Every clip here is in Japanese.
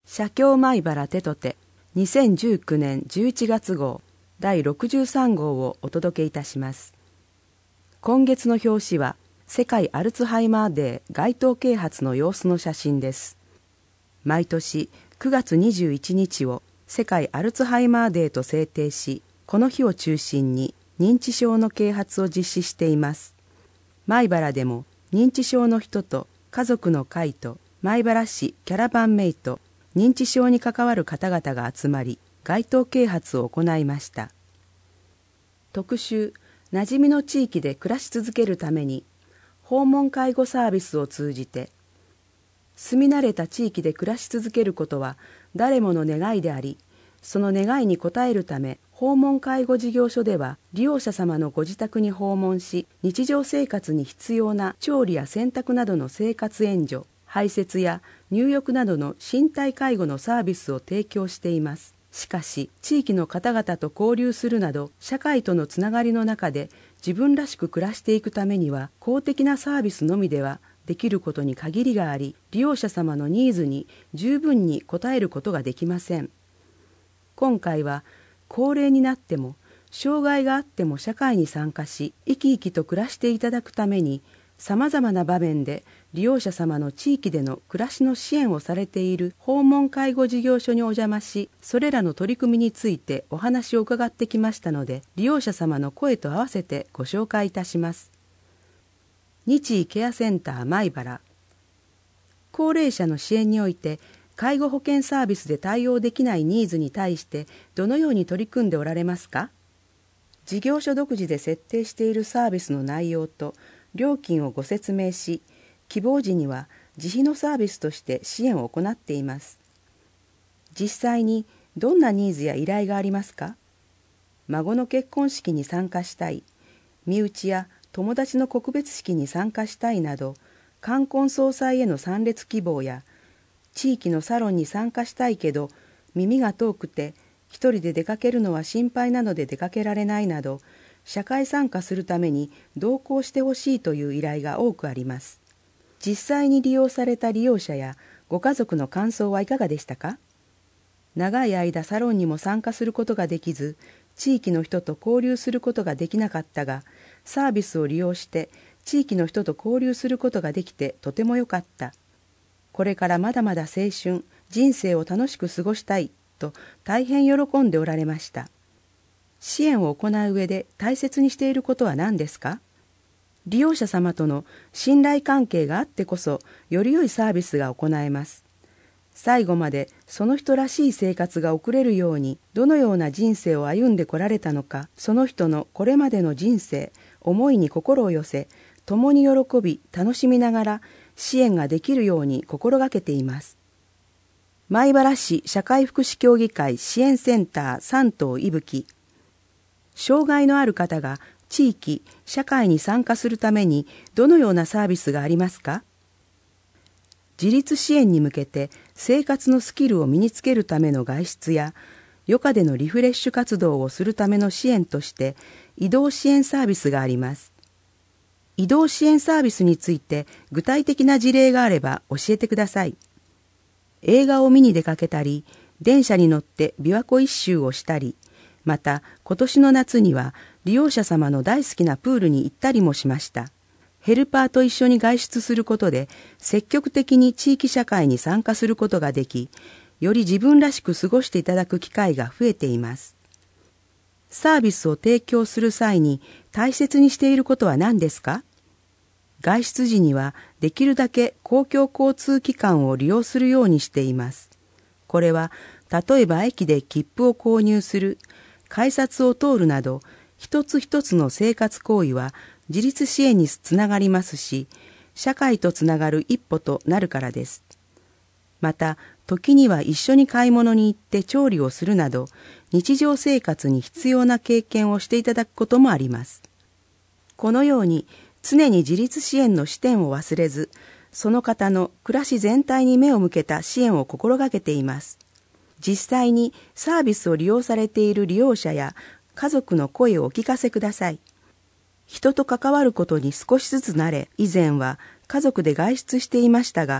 社協米原テトテ2019年11月号第63号をお届けいたします。今月の表紙は世界アルツハイマーデー街頭啓発の様子の写真です。毎年9月21日を世界アルツハイマーデーと制定し、この日を中心に認知症の啓発を実施しています。米原でも認知症の人と家族の会と米原市キャラバンメイト認知症に関わる方々が集まり、街頭啓発を行いました。特集、馴染みの地域で暮らし続けるために、訪問介護サービスを通じて、住み慣れた地域で暮らし続けることは誰もの願いであり、その願いに応えるため、訪問介護事業所では利用者様のご自宅に訪問し、日常生活に必要な調理や洗濯などの生活援助、排泄や入浴などの身体介護のサービスを提供しています。しかし、地域の方々と交流するなど、社会とのつながりの中で自分らしく暮らしていくためには、公的なサービスのみではできることに限りがあり、利用者様のニーズに十分に応えることができません。今回は、高齢になっても、障害があっても社会に参加し、生き生きと暮らしていただくために、さまざまな場面で利用者様の地域での暮らしの支援をされている訪問介護事業所にお邪魔し、それらの取り組みについてお話を伺ってきましたので、利用者様の声と合わせてご紹介いたします。日医ケアセンター米原。高齢者の支援において、介護保険サービスで対応できないニーズに対してどのように取り組んでおられますか？事業所独自で設定しているサービスの内容と料金をご説明し、希望時には自費のサービスとして支援を行っています。実際にどんなニーズや依頼がありますか？孫の結婚式に参加したい、身内や友達の告別式に参加したいなど、冠婚葬祭への参列希望や、地域のサロンに参加したいけど耳が遠くて一人で出かけるのは心配なので出かけられないなど、社会参加するために同行してほしいという依頼が多くあります。実際に利用された利用者やご家族の感想はいかがでしたか？長い間サロンにも参加することができず、地域の人と交流することができなかったが、サービスを利用して地域の人と交流することができてとても良かった。これからまだまだ青春、人生を楽しく過ごしたいと大変喜んでおられました。支援を行う上で大切にしていることは何ですか？利用者様との信頼関係があってこそ、より良いサービスが行えます。最後までその人らしい生活が送れるように、どのような人生を歩んでこられたのか、その人のこれまでの人生、思いに心を寄せ、共に喜び、楽しみながら支援ができるように心がけています。米原市社会福祉協議会支援センター3棟伊吹。障害のある方が地域、社会に参加するためにどのようなサービスがありますか？自立支援に向けて生活のスキルを身につけるための外出や、余暇でのリフレッシュ活動をするための支援として移動支援サービスがあります。移動支援サービスについて具体的な事例があれば教えてください。映画を見に出かけたり、電車に乗って琵琶湖一周をしたり、また今年の夏には利用者様の大好きなプールに行ったりもしました。ヘルパーと一緒に外出することで積極的に地域社会に参加することができ、より自分らしく過ごしていただく機会が増えています。サービスを提供する際に大切にしていることは何ですか？外出時にはできるだけ公共交通機関を利用するようにしています。これは例えば駅で切符を購入する、改札を通るなど、一つ一つの生活行為は自立支援につながりますし、社会とつながる一歩となるからです。また、時には一緒に買い物に行って調理をするなど、日常生活に必要な経験をしていただくこともあります。このように、常に自立支援の視点を忘れず、その方の暮らし全体に目を向けた支援を心がけています。実際にサービスを利用されている利用者や家族の声をお聞かせください。人と関わることに少しずつ慣れ、以前は家族で外出していましたが、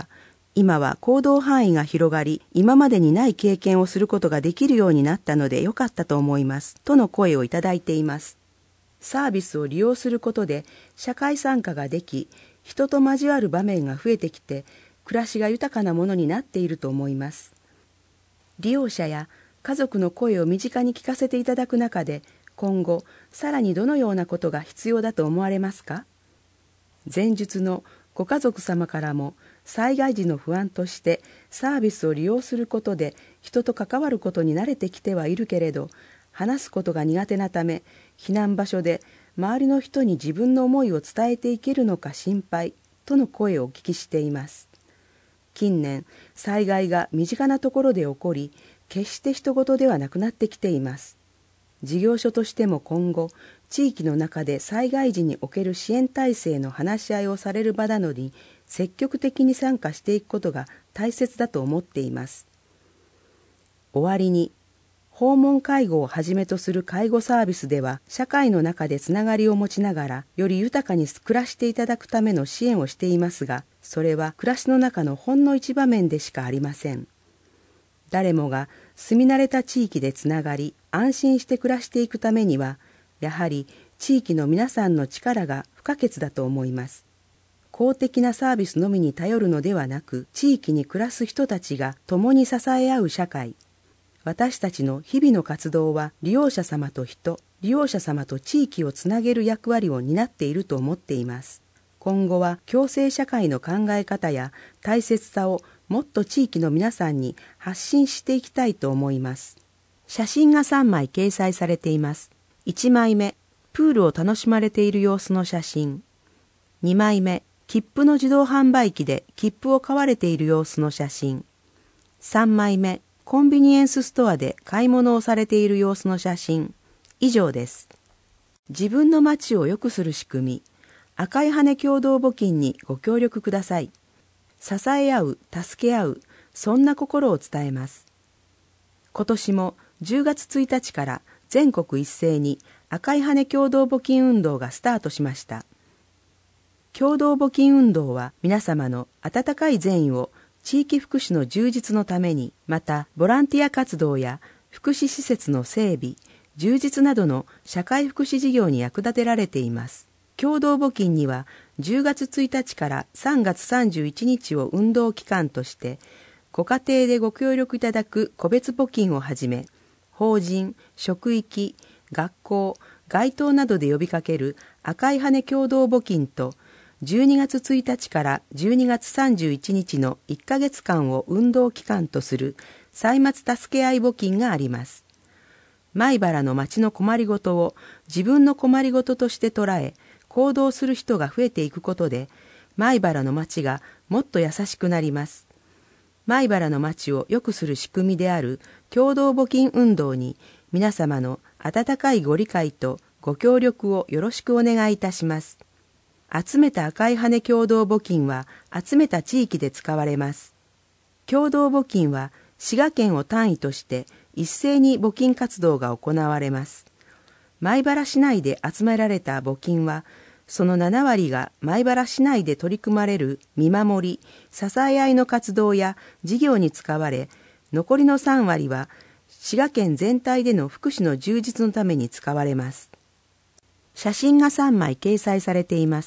今は行動範囲が広がり、今までにない経験をすることができるようになったのでよかったと思います。との声をいただいています。サービスを利用することで社会参加ができ、人と交わる場面が増えてきて、暮らしが豊かなものになっていると思います。利用者や家族の声を身近に聞かせていただく中で、今後さらにどのようなことが必要だと思われますか？前述のご家族様からも、災害時の不安としてサービスを利用することで人と関わることに慣れてきてはいるけれど、話すことが苦手なため、避難場所で周りの人に自分の思いを伝えていけるのか心配との声をお聞きしています。近年、災害が身近なところで起こり、決して人事ではなくなってきています。事業所としても今後、地域の中で災害時における支援体制の話し合いをされる場なのに、積極的に参加していくことが大切だと思っています。終わりに、訪問介護をはじめとする介護サービスでは、社会の中でつながりを持ちながら、より豊かに暮らしていただくための支援をしていますが、それは暮らしの中のほんの一場面でしかありません。誰もが住み慣れた地域でつながり、安心して暮らしていくためには、やはり地域の皆さんの力が不可欠だと思います。公的なサービスのみに頼るのではなく、地域に暮らす人たちが共に支え合う社会。私たちの日々の活動は利用者様と人、利用者様と地域をつなげる役割を担っていると思っています。今後は共生社会の考え方や大切さをもっと地域の皆さんに発信していきたいと思います。写真が3枚掲載されています。1枚目、プールを楽しまれている様子の写真。2枚目、切符の自動販売機で切符を買われている様子の写真。3枚目、コンビニエンスストアで買い物をされている様子の写真。以上です。自分の街を良くする仕組み、赤い羽共同募金にご協力ください。支え合う、助け合う、そんな心を伝えます。今年も10月1日から全国一斉に赤い羽共同募金運動がスタートしました。共同募金運動は皆様の温かい善意を地域福祉の充実のために、またボランティア活動や福祉施設の整備、充実などの社会福祉事業に役立てられています。共同募金には10月1日から3月31日を運動期間として、ご家庭でご協力いただく個別募金をはじめ、法人、職域、学校、街頭などで呼びかける赤い羽共同募金と、12月1日から12月31日の1ヶ月間を運動期間とする歳末助け合い募金があります。米原の町の困りごとを自分の困りごととして捉え、行動する人が増えていくことで、米原の町がもっと優しくなります。米原の町を良くする仕組みである共同募金運動に、皆様の温かいご理解とご協力をよろしくお願いいたします。集めた赤い羽共同募金は集めた地域で使われます。共同募金は滋賀県を単位として一斉に募金活動が行われます。米原市内で集められた募金は、その7割が米原市内で取り組まれる見守り、支え合いの活動や事業に使われ、残りの3割は滋賀県全体での福祉の充実のために使われます。写真が3枚掲載されています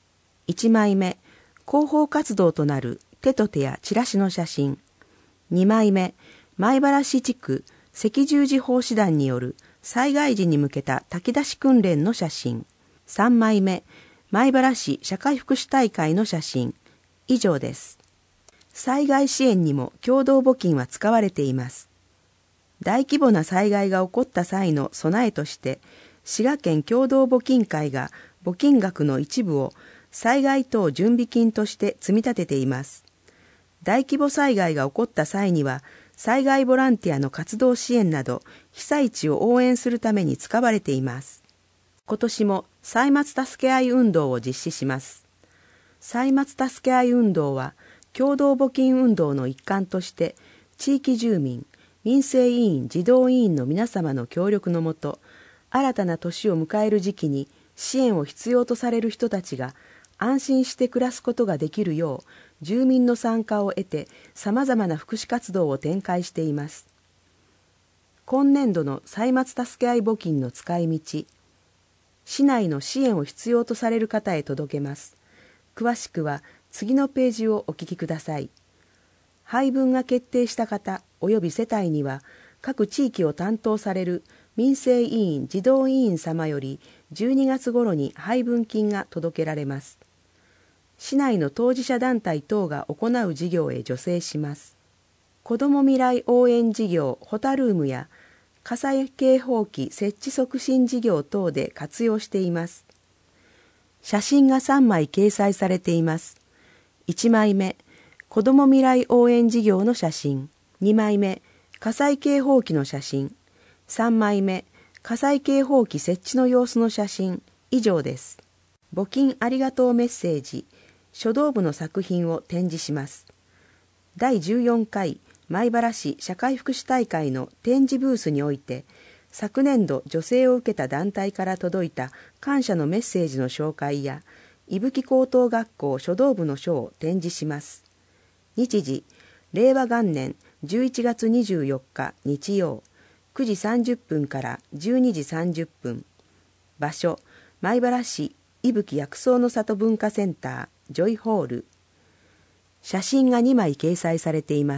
。1枚目、広報活動となる手と手やチラシの写真。2枚目、米原市地区赤十字奉仕団による災害時に向けた炊き出し訓練の写真。3枚目、米原市社会福祉大会の写真。以上です。災害支援にも共同募金は使われています。大規模な災害が起こった際の備えとして、滋賀県共同募金会が募金額の一部を災害等準備金として積み立てています。大規模災害が起こった際には、災害ボランティアの活動支援など、被災地を応援するために使われています。今年も歳末助け合い運動を実施します。歳末助け合い運動は、共同募金運動の一環として、地域住民、民生委員、児童委員の皆様の協力のもと、新たな年を迎える時期に支援を必要とされる人たちが安心して暮らすことができるよう住民の参加を得てさまざまな福祉活動を展開しています。今年度の歳末助け合い募金の使い道、市内の支援を必要とされる方へ届けます。詳しくは次のページをお聞きください。配分が決定した方及び世帯には、各地域を担当される民生委員・児童委員様より12月頃に配分金が届けられます。市内の当事者団体等が行う事業へ助成します。子ども未来応援事業ホタルームや火災警報器設置促進事業等で活用しています。写真が3枚掲載されています。1枚目、子ども未来応援事業の写真。2枚目、火災警報器の写真。3枚目、火災警報器設置の様子の写真。以上です。募金ありがとうメッセージ、書道部の作品を展示します。第14回米原市社会福祉大会の展示ブースにおいて、昨年度助成を受けた団体から届いた感謝のメッセージの紹介や、伊吹高等学校書道部の書を展示します。日時、令和元年11月24日日曜、9時30分から12時30分。場所、米原市伊吹薬草の里文化センター、ジョイホール。写真が2枚掲載されています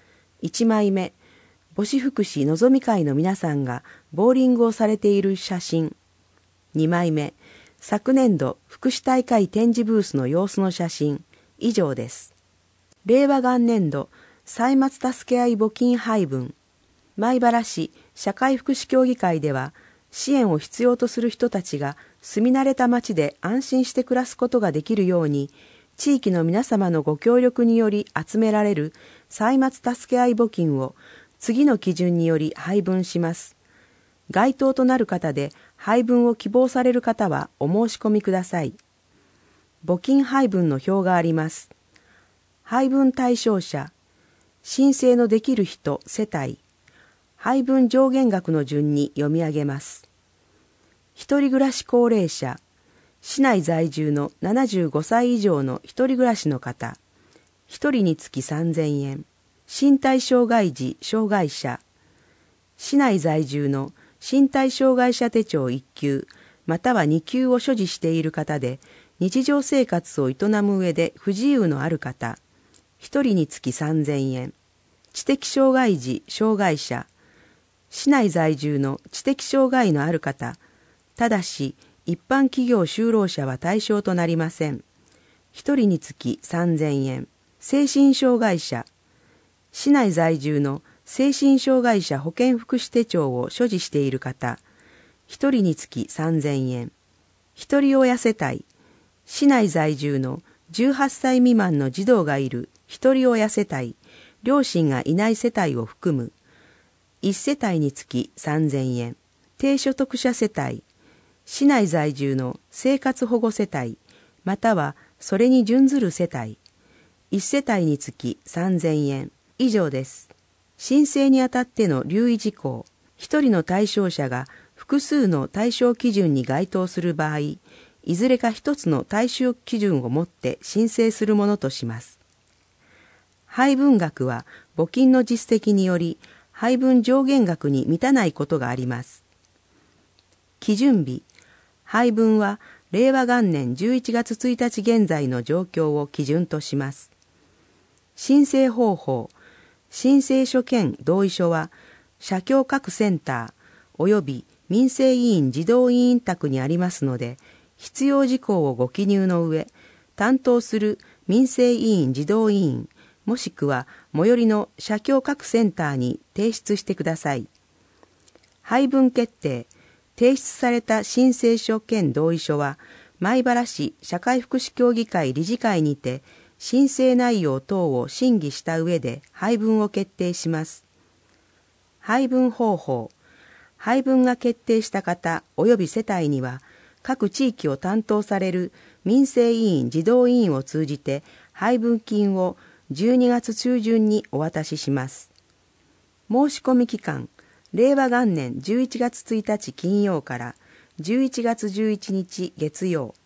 。1枚目、母子福祉のぞみ会の皆さんがボーリングをされている写真。2枚目、昨年度福祉大会展示ブースの様子の写真。以上です。令和元年度歳末助け合い募金配分。米原市社会福祉協議会では、支援を必要とする人たちが住み慣れた町で安心して暮らすことができるように、地域の皆様のご協力により集められる歳末助け合い募金を次の基準により配分します。該当となる方で配分を希望される方はお申し込みください。募金配分の表があります。配分対象者、申請のできる人・世帯、配分上限額の順に読み上げます。一人暮らし高齢者、市内在住の75歳以上の一人暮らしの方、一人につき3000円。身体障害児・障害者、市内在住の身体障害者手帳1級または2級を所持している方で、日常生活を営む上で不自由のある方、一人につき3000円。知的障害児・障害者、市内在住の知的障害のある方、ただし一般企業就労者は対象となりません。一人につき3000円。精神障害者、市内在住の精神障害者保健福祉手帳を所持している方、一人につき3000円。一人親世帯、市内在住の18歳未満の児童がいる一人親世帯、両親がいない世帯を含む、1世帯につき3000円。低所得者世帯、市内在住の生活保護世帯、またはそれに準ずる世帯、1世帯につき3000円。以上です。申請にあたっての留意事項、一人の対象者が複数の対象基準に該当する場合、いずれか一つの対象基準をもって申請するものとします。配分額は募金の実績により配分上限額に満たないことがあります。基準日、配分は令和元年11月1日現在の状況を基準とします。申請方法、申請書兼同意書は社協各センターおよび民生委員児童委員宅にありますので、必要事項をご記入の上、担当する民生委員児童委員もしくは最寄りの社協各センターに提出してください。配分決定、提出された申請書兼同意書は米原市社会福祉協議会理事会にて申請内容等を審議した上で配分を決定します。配分方法、配分が決定した方及び世帯には、各地域を担当される民生委員児童委員を通じて配分金を12月中旬にお渡しします。申し込み期間、令和元年11月1日金曜から11月11日月曜。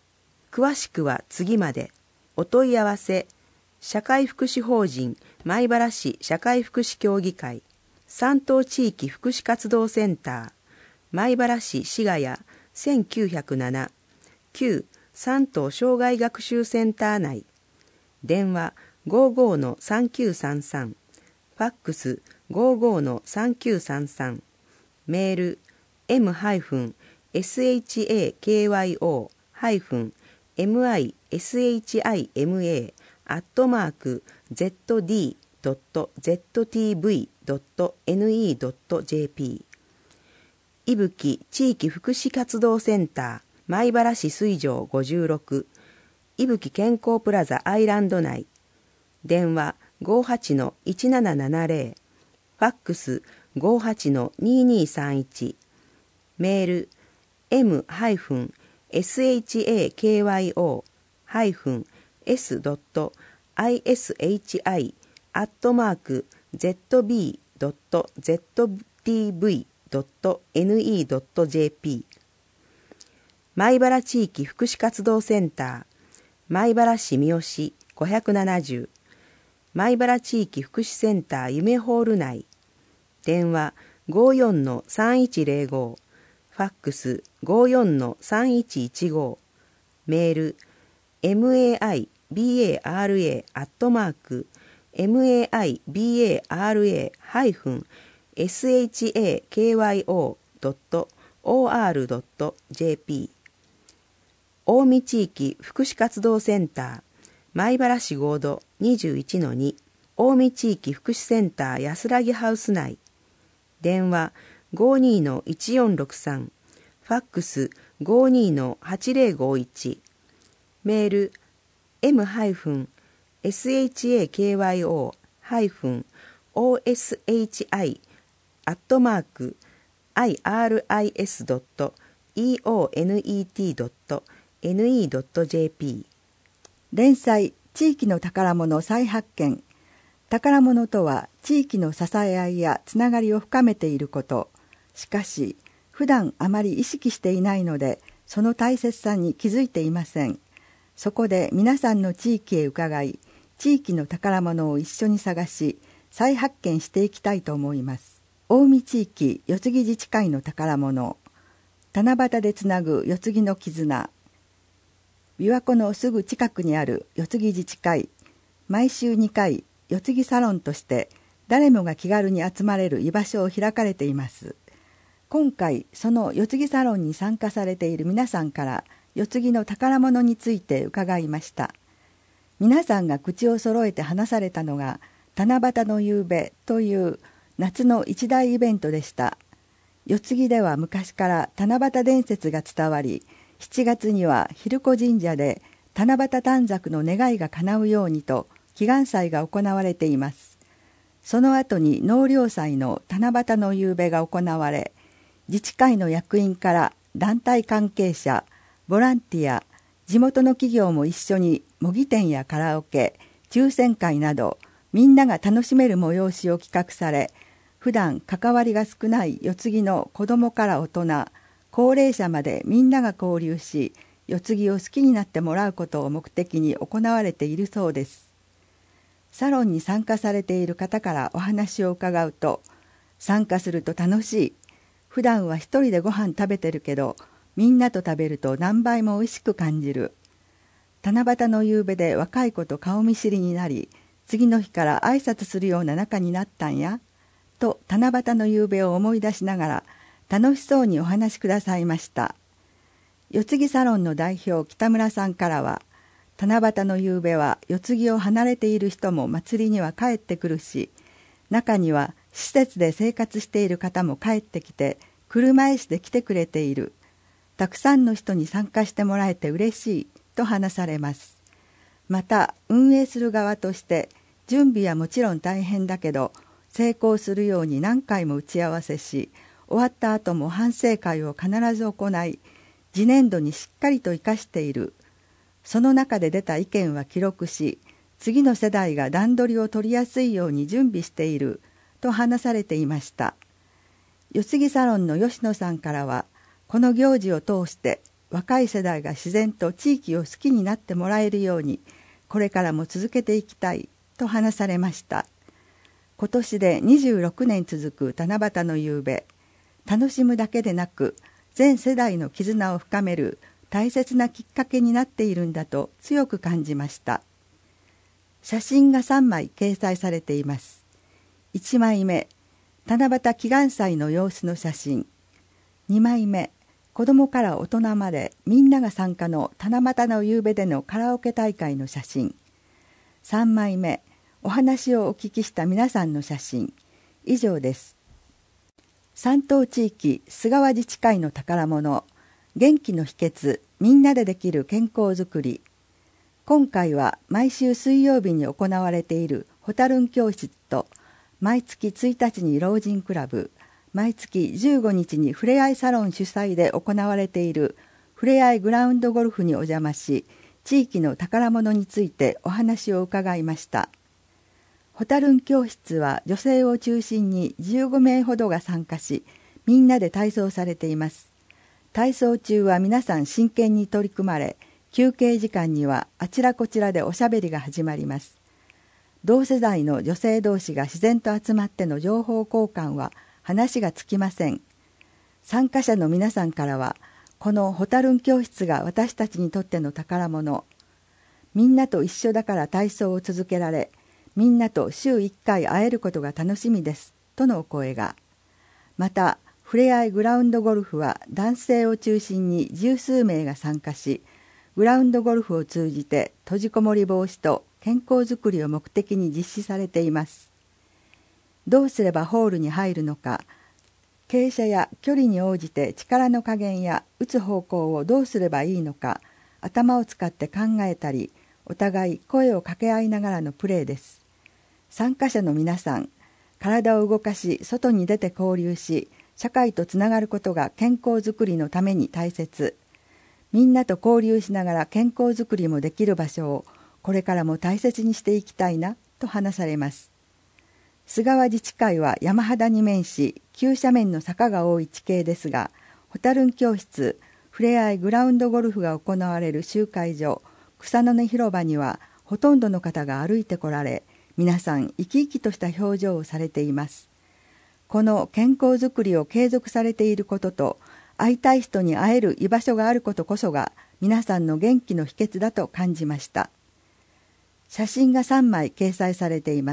詳しくは次まで。お問い合わせ、社会福祉法人米原市社会福祉協議会、山東地域福祉活動センター、米原市市ヶ谷1907、旧山東障害学習センター内。電話55-3933、ファックス55-3933、メール m-hishima-zd.ztv.ne.jp 伊吹地域福祉活動センター米原市水上56、伊吹健康プラザアイランド内。電話58-1770、ファックス58-2231、メール m-ishi-kyo-zb.ztv.ne.jp 米原地域福祉活動センター米原市三好570、米原地域福祉センター夢ホール内。電話54-3105、ファックス54-3115、メール maibara-shakyo.or.jp 近江地域福祉活動センター米原市合土21-2、近江地域福祉センター安らぎハウス内。電話52-1463、ファックス52-8051、メール m-hishyo-iris.eonet.ne.jp 連載地域の宝物再発見。宝物とは地域の支え合いやつながりを深めていること。しかし普段あまり意識していないので、その大切さに気づいていません。そこで皆さんの地域へ伺い、地域の宝物を一緒に探し再発見していきたいと思います。近江地域四つ木自治会の宝物、七夕でつなぐ四つ木の絆。琵琶湖のすぐ近くにある四つ木自治会、毎週2回四つ木サロンとして誰もが気軽に集まれる居場所を開かれています。今回その四つ木サロンに参加されている皆さんから四つ木の宝物について伺いました。皆さんが口を揃えて話されたのが七夕の夕べという夏の一大イベントでした。四つ木では昔から七夕伝説が伝わり、7月には昼子神社で七夕短冊の願いが叶うようにと祈願祭が行われています。その後に納涼祭の七夕の夕べが行われ、自治会の役員から団体関係者、ボランティア、地元の企業も一緒に模擬店やカラオケ、抽選会などみんなが楽しめる催しを企画され、普段関わりが少ない四つ木の子どもから大人、高齢者までみんなが交流し、四つ木を好きになってもらうことを目的に行われているそうです。サロンに参加されている方からお話を伺うと、参加すると楽しい。普段は一人でご飯食べてるけど、みんなと食べると何倍も美味しく感じる。七夕の夕べで若い子と顔見知りになり、次の日から挨拶するような仲になったんや。と七夕の夕べを思い出しながら、楽しそうにお話しくださいました。四つ木サロンの代表北村さんからは、七夕の夕べは四つ木を離れている人も祭りには帰ってくるし、中には施設で生活している方も帰ってきて、車椅子で来てくれている。たくさんの人に参加してもらえて嬉しいと話されます。また運営する側として準備はもちろん大変だけど、成功するように何回も打ち合わせし、終わった後も反省会を必ず行い、次年度にしっかりと生かしている。その中で出た意見は記録し、次の世代が段取りを取りやすいように準備していると話されていました。四つ木サロンの吉野さんからは、この行事を通して若い世代が自然と地域を好きになってもらえるようにこれからも続けていきたいと話されました。今年で26年続く七夕の夕べ、楽しむだけでなく全世代の絆を深める大切なきっかけになっているんだと強く感じました。写真が3枚掲載されています。1枚目、七夕祈願祭の様子の写真。2枚目、子供から大人までみんなが参加の七夕の夕べでのカラオケ大会の写真。3枚目、お話をお聞きした皆さんの写真。以上です。山東地域菅川自治会の宝物、元気の秘訣、みんなでできる健康づくり。今回は毎週水曜日に行われているホタルン教室と、毎月1日に老人クラブ、毎月15日にふれあいサロン主催で行われているふれあいグラウンドゴルフにお邪魔し、地域の宝物についてお話を伺いました。ホタルン教室は女性を中心に15名ほどが参加し、みんなで体操されています。体操中は皆さん真剣に取り組まれ、休憩時間にはあちらこちらでおしゃべりが始まります。同世代の女性同士が自然と集まっての情報交換は話がつきません。参加者の皆さんからは、このホタルン教室が私たちにとっての宝物。みんなと一緒だから体操を続けられ、みんなと週1回会えることが楽しみです、とのお声が。また、ふれあいグラウンドゴルフは男性を中心に十数名が参加し、グラウンドゴルフを通じて閉じこもり防止と健康づくりを目的に実施されています。どうすればホールに入るのか、傾斜や距離に応じて力の加減や打つ方向をどうすればいいのか、頭を使って考えたり、お互い声を掛け合いながらのプレーです。参加者の皆さん、体を動かし、外に出て交流し、社会とつながることが健康づくりのために大切。みんなと交流しながら健康づくりもできる場所をこれからも大切にしていきたいなと話されます。菅川自治会は山肌に面し、急斜面の坂が多い地形ですが、ホタルン教室、ふれあいグラウンドゴルフが行われる集会所、草の根広場にはほとんどの方が歩いてこられ、皆さん生き生きとした表情をされています。この健康づくりを継続されていることと、会いたい人に会える居場所があることこそが皆さんの元気の秘訣だと感じました。写真が3枚掲載されています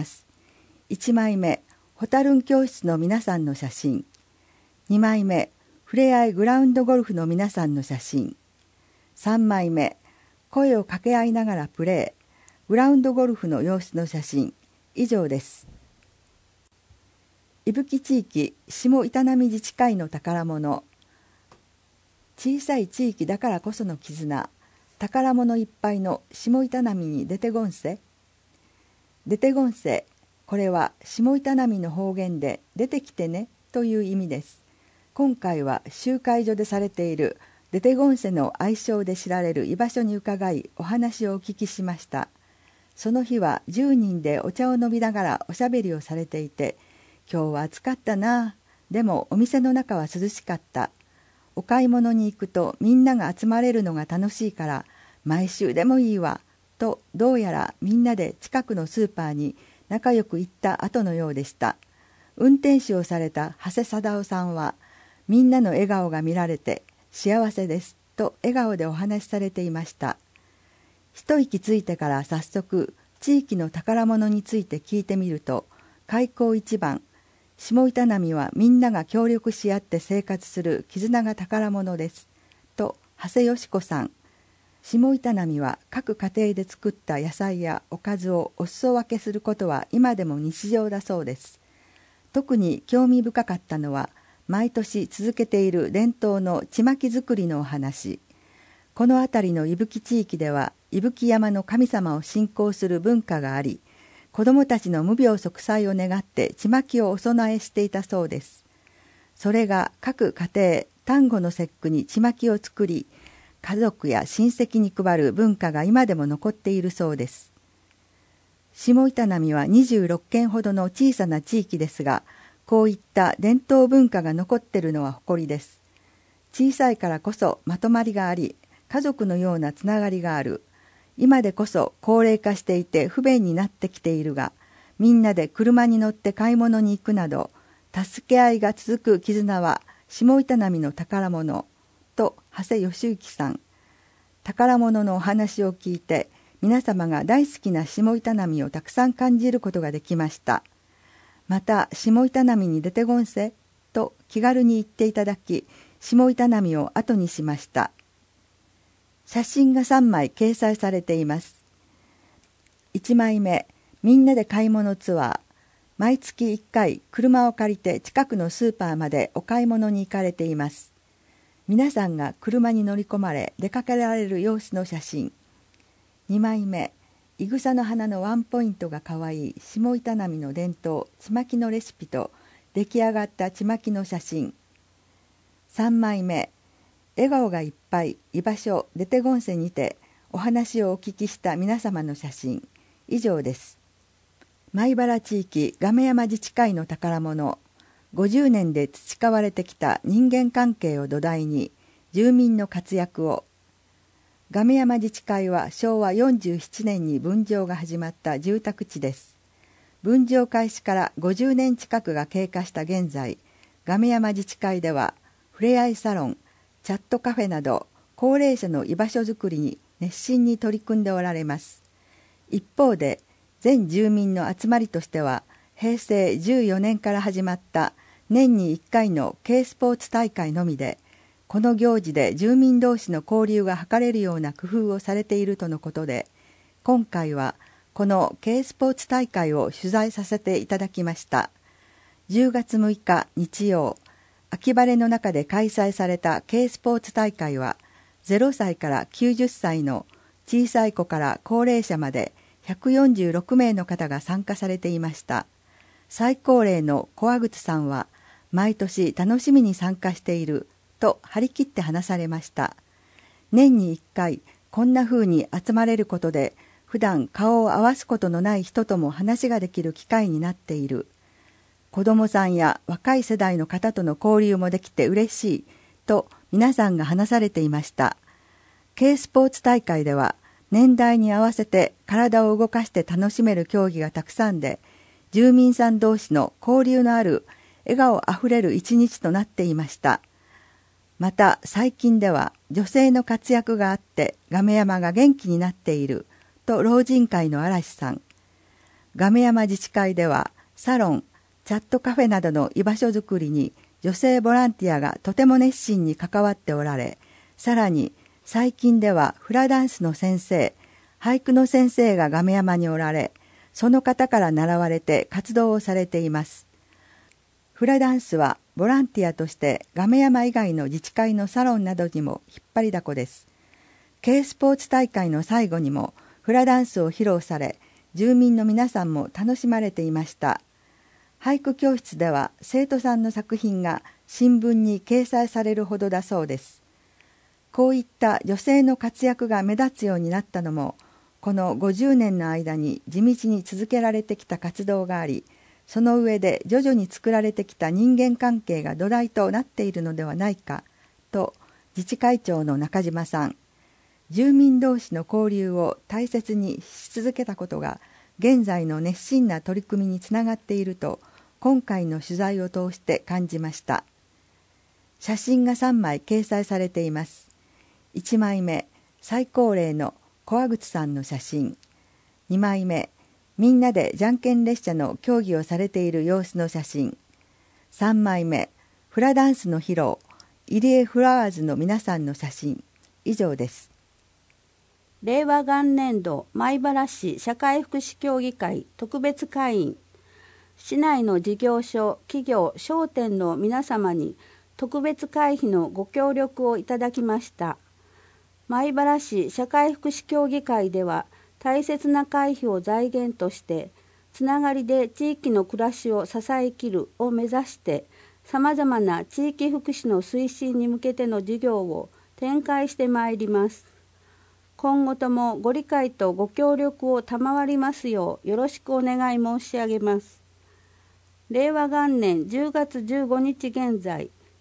。1枚目、ホタルン教室の皆さんの写真。2枚目、ふれあいグラウンドゴルフの皆さんの写真。3枚目、声を掛け合いながらプレー、グラウンドゴルフの様子の写真。以上です。伊吹地域下板波自治会の宝物。小さい地域だからこその絆、宝物いっぱいの下板波に出てごんせ。出てごんせ、これは下板波の方言で出てきてねという意味です。今回は集会所でされている出てごんせの愛称で知られる居場所に伺いお話をお聞きしました。その日は10人でお茶を飲みながらおしゃべりをされていて、今日は暑かったな、でもお店の中は涼しかった。お買い物に行くとみんなが集まれるのが楽しいから毎週でもいいわと、どうやらみんなで近くのスーパーに仲良く行った後のようでした。運転手をされた長谷貞夫さんは、みんなの笑顔が見られて幸せですと笑顔でお話しされていました。一息ついてから早速地域の宝物について聞いてみると、開口一番、下板波はみんなが協力し合って生活する絆が宝物ですと長谷よし子さん。下板波は各家庭で作った野菜やおかずをお裾分けすることは今でも日常だそうです。特に興味深かったのは毎年続けている伝統のちまき作りのお話。この辺りの伊吹地域では伊吹山の神様を信仰する文化があり、子どもたちの無病息災を願ってちまきをお供えしていたそうです。それが各家庭端午の節句にちまきを作り、家族や親戚に配る文化が今でも残っているそうです。下板波は26軒ほどの小さな地域ですが、こういった伝統文化が残っているのは誇りです。 小さいからこそまとまりがあり、家族のようなつながりがある。今でこそ高齢化していて不便になってきているが、みんなで車に乗って買い物に行くなど、助け合いが続く絆は下板波の宝物と長谷義行さん。宝物のお話を聞いて、皆様が大好きな下板波をたくさん感じることができました。また、下板波に出てごんせと気軽に言っていただき、下板波を後にしました。写真が3枚掲載されています。1枚目、みんなで買い物ツアー。毎月1回車を借りて近くのスーパーまでお買い物に行かれています。皆さんが車に乗り込まれ出かけられる様子の写真。2枚目、いぐさの花のワンポイントがかわいい下板波の伝統ちまきのレシピと出来上がったちまきの写真。3枚目、笑顔がいっぱい居場所出てごんせにてお話をお聞きした皆様の写真。以上です。米原地域亀山自治会の宝物、50年で培われてきた人間関係を土台に住民の活躍を。亀山自治会は昭和47年に分譲が始まった住宅地です。分譲開始から50年近くが経過した現在、亀山自治会ではふれあいサロン、チャットカフェなど高齢者の居場所づくりに熱心に取り組んでおられます。一方で全住民の集まりとしては平成14年から始まった年に1回の軽スポーツ大会のみで、この行事で住民同士の交流が図れるような工夫をされているとのことで、今回はこの軽スポーツ大会を取材させていただきました。10月6日日曜、秋晴れの中で開催された軽スポーツ大会は、0歳から90歳の小さい子から高齢者まで146名の方が参加されていました。最高齢の小和口さんは、毎年楽しみに参加していると張り切って話されました。年に1回こんな風に集まれることで、普段顔を合わすことのない人とも話ができる機会になっている。子どもさんや若い世代の方との交流もできて嬉しいと皆さんが話されていました。軽スポーツ大会では年代に合わせて体を動かして楽しめる競技がたくさんで、住民さん同士の交流のある笑顔あふれる一日となっていました。また最近では女性の活躍があって亀山が元気になっていると老人会の嵐さん。亀山自治会ではサロン、チャットカフェなどの居場所づくりに女性ボランティアがとても熱心に関わっておられ、さらに最近ではフラダンスの先生、俳句の先生が亀山におられ、その方から習われて活動をされています。フラダンスはボランティアとして亀山以外の自治会のサロンなどにも引っ張りだこです。軽スポーツ大会の最後にもフラダンスを披露され、住民の皆さんも楽しまれていました。俳句教室では生徒さんの作品が新聞に掲載されるほどだそうです。こういった女性の活躍が目立つようになったのも、この50年の間に地道に続けられてきた活動があり、その上で徐々に作られてきた人間関係が土台となっているのではないかと、自治会長の中島さん、住民同士の交流を大切にし続けたことが現在の熱心な取り組みにつながっていると、今回の取材を通して感じました。写真が3枚掲載されています。1枚目、最高齢の小和口さんの写真。2枚目、みんなでじゃんけん列車の競技をされている様子の写真。3枚目、フラダンスの披露、入江フラワーズの皆さんの写真。以上です。 令和元年度米原市社会福祉協議会特別会員、市内の事業所、企業、商店の皆様に特別会費のご協力をいただきました。米原市社会福祉協議会では、大切な会費を財源として、つながりで地域の暮らしを支えきるを目指して、さまざまな地域福祉の推進に向けての事業を展開してまいります。今後ともご理解とご協力を賜りますようよろしくお願い申し上げます。令和元年10月15日現在、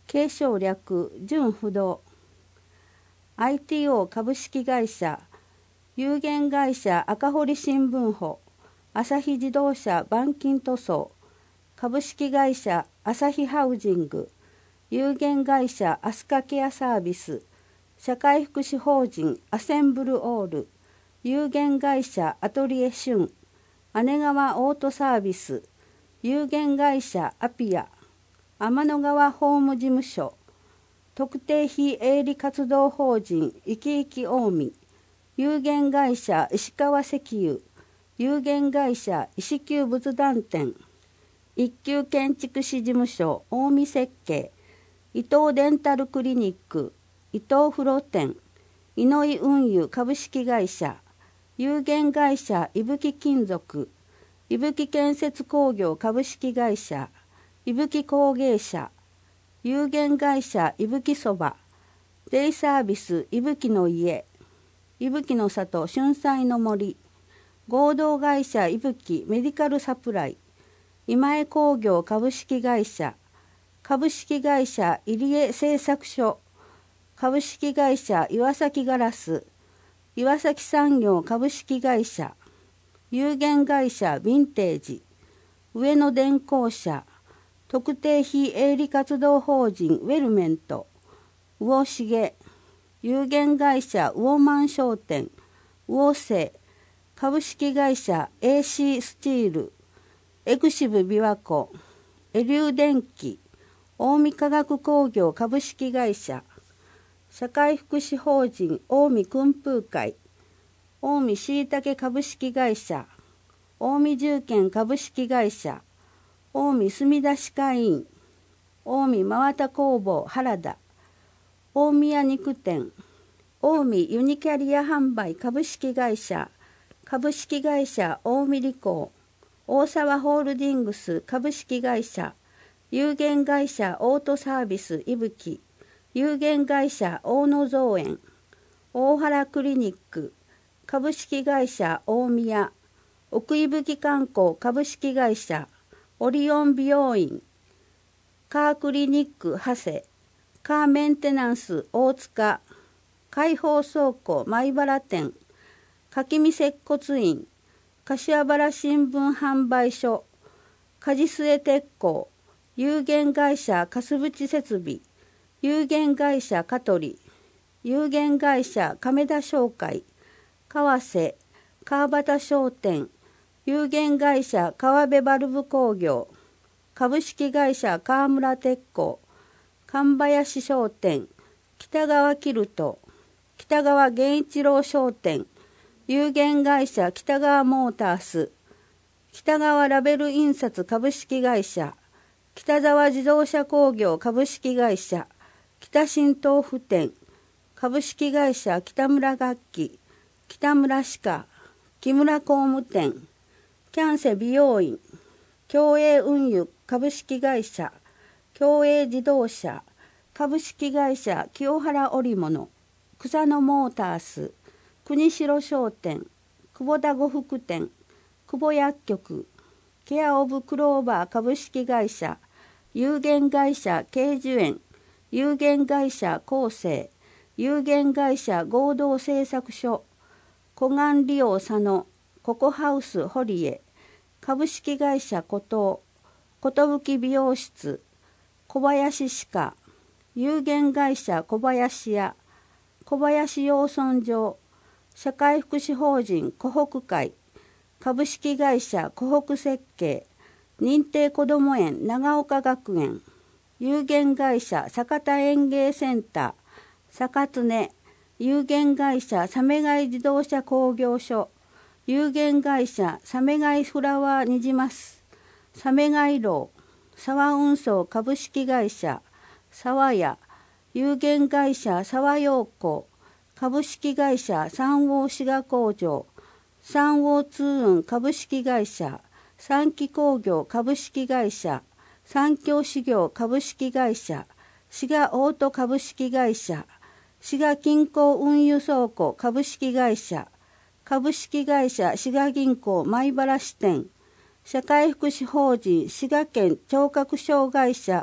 継承略純不動、ITO 株式会社、有限会社赤堀新聞法、朝日自動車板金塗装、株式会社朝日ハウジング、有限会社アスカケアサービス、社会福祉法人アセンブルオール、有限会社アトリエシュン、姉川オートサービス、有限会社アピア、天の川法務事務所、特定非営利活動法人いきいき近江、有限会社石川石油、有限会社石球仏壇店、一級建築士事務所近江設計、伊藤デンタルクリニック、伊藤風呂店、井井運輸株式会社、有限会社伊吹金属、伊吹建設工業株式会社、伊吹工芸社、有限会社伊吹そば、デイサービス伊吹の家、伊吹の里春菜の森、合同会社伊吹メディカルサプライ、今江工業株式会社、株式会社入江製作所、株式会社岩崎ガラス、岩崎産業株式会社、有限会社ヴィンテージ、上野電工社、特定非営利活動法人ウェルメント、魚重、有限会社ウォーマン商店、魚製、株式会社 AC スチール、エクシブ琵琶湖、エリュー電機、近江化学工業株式会社、社会福祉法人近江訓風会、近江しいたけ株式会社、近江重建株式会社、近江墨田歯科医院、近江真綿工房原田、大宮肉店、近江ユニキャリア販売株式会社、株式会社近江理工、大沢ホールディングス株式会社、有限会社オートサービスいぶき、有限会社大野造園、大原クリニック、株式会社大宮、奥伊吹観光株式会社、オリオン美容院、カークリニック長谷、カーメンテナンス大塚、開放倉庫米原店、柿見接骨院、柏原新聞販売所、梶末鉄工、有限会社粕淵設備、有限会社香取、有限会社亀田商会、川瀬、川端商店、有限会社川辺バルブ工業、株式会社川村鉄工、神林商店、北川キルト、北川源一郎商店、有限会社北川モータース、北川ラベル印刷株式会社、北沢自動車工業株式会社、北新豆腐店、株式会社北村楽器、北村歯科、木村工務店、キャンセ美容院、共栄運輸株式会社、共栄自動車、株式会社清原織物、草野モータース、国城商店、久保田呉服店、久保薬局、ケアオブクローバー株式会社、有限会社慶寿園、有限会社厚生、有限会社合同製作所、湖岸利用佐野、ココハウス堀江、株式会社古東、寿美容室、小林歯科、有限会社小林屋、小林養豚場、社会福祉法人湖北会、株式会社湖北設計、認定こども園長岡学園、有限会社酒田園芸センター、坂常、有限会社鮫貝自動車工業所、有限会社鮫貝フラワーにじます、鮫貝楼、沢運送株式会社、沢屋、有限会社沢陽光、株式会社三王滋賀工場、三王通運株式会社、三木工業株式会社、三京資業株式会社、滋賀オート株式会社、滋賀金庫運輸倉庫株式会社、株式会社滋賀銀行米原支店、社会福祉法人滋賀県聴覚障害者福